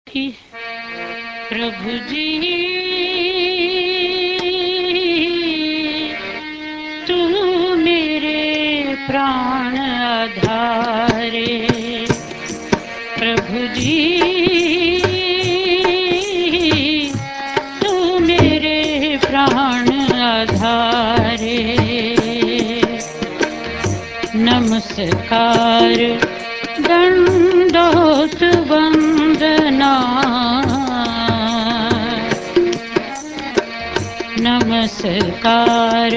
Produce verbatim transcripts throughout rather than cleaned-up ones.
प्रभु जी तू मेरे प्राण आधारे, प्रभु जी तू मेरे प्राण आधारे। नमस्कार दंडोत वंदना, नमस्कार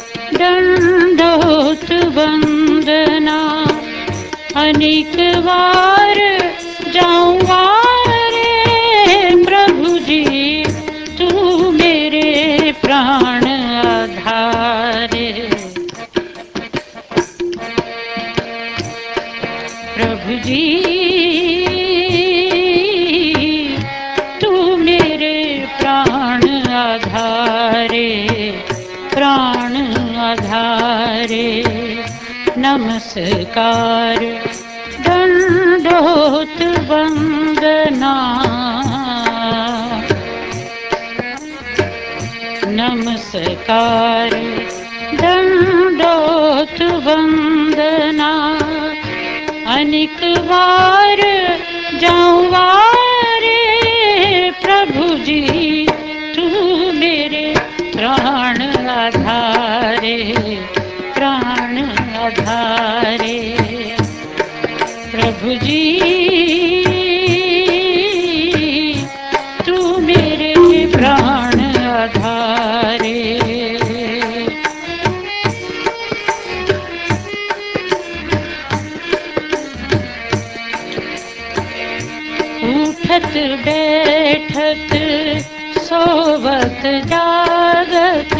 दंडोत वंदना। अनेक बार जाऊं वारे, प्रभु जी तू मेरे प्राण आधारे। प्रभु जी तू मेरे प्राण आधारे, प्राण आधारे। नमस्कार दंडोत वंदना, नमस्कार दंडोत वंदना। अनेक बार जाऊं वारे, प्रभु जी तू मेरे प्राण आधारे, प्राण आधारे। प्रभु जी तू मेरे प्राण आधारे। उठत बैठत सोवत जागत,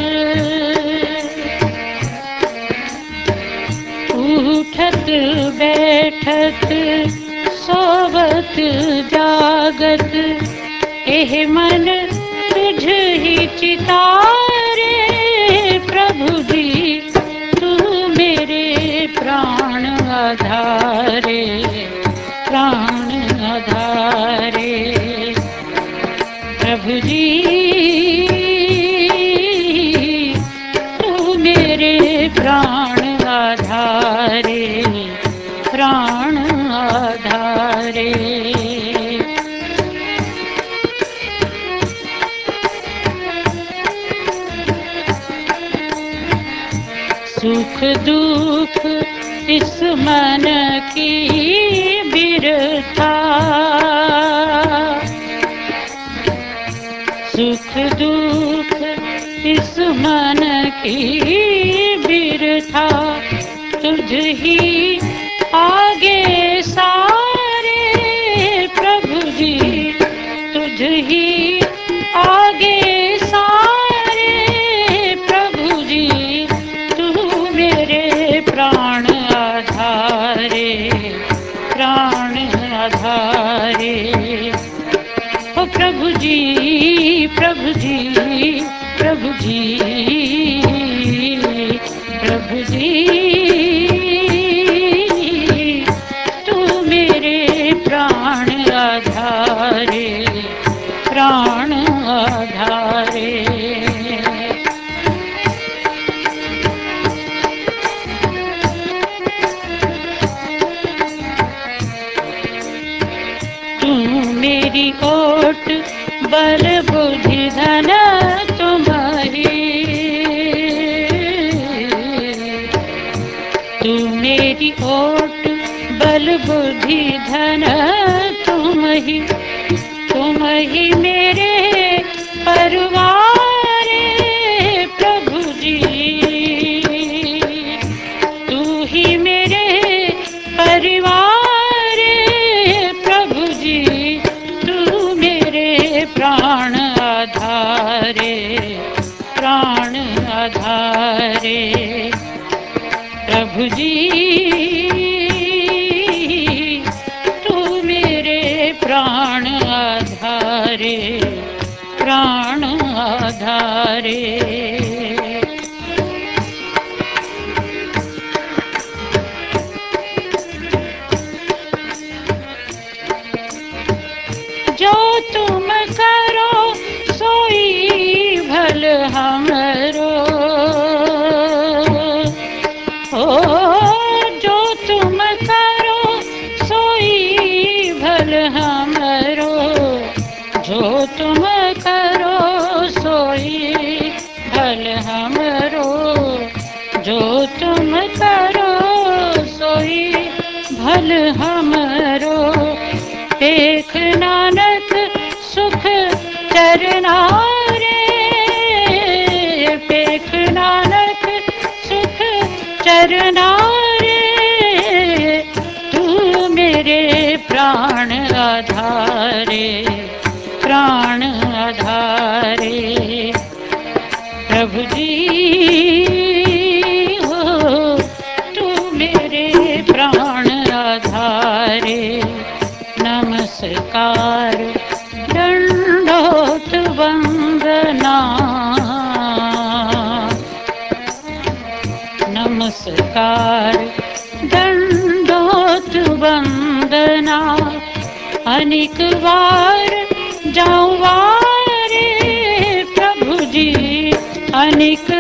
उठत बैठत सोवत जागत। एह मन तुझ ही चितारे, प्रभु जी तू मेरे प्राण आधारे, प्राण आधारे। प्रभु जी तू मेरे प्राण आधारे, प्राण आधारे। सुख दुख इस मन की बिरथा, सुख दुख इस मन की बिरथा। तुझ ही आगे सारे, प्रभु जी तुझ ही आगे सारे। प्रभु जी तू मेरे प्राण आधारे, प्राण आधारे। ओ प्रभु जी, प्रभु जी, प्रभु जी, प्रभु जी तू मेरे प्राण आधारे, प्राण आधारे। तू मेरी ओट बल बुद्धि धन तुम्हारी, तू मेरी ओट बल बुद्धि धन तुम ही, तुम ही मेरे परवारे, प्रभु जी तू ही मेरे परिवार। प्रभु जी तू मेरे प्राण आधारे, प्राण आधारे। प्रभु जी तू मेरे प्राण आधारे, प्राण आधारे। जो तुम करो सोई भल हमरो, ओ जो तुम करो सोई भल हमरो, जो तुम करो सोई भल हमरो, जो तुम करो सोई भल हमरो। देख नानक सुख चरना रे, देख नानक सुख चरना रे, तू मेरे प्राण आधारे, प्राण आधारे। प्रभु जी हो तू मेरे प्राण आधारे। नमस्कार दंडोत वंदना, नमस्कार दंडोत वंदना। अनेक बार जाऊं वारे प्रभु जी, अनेक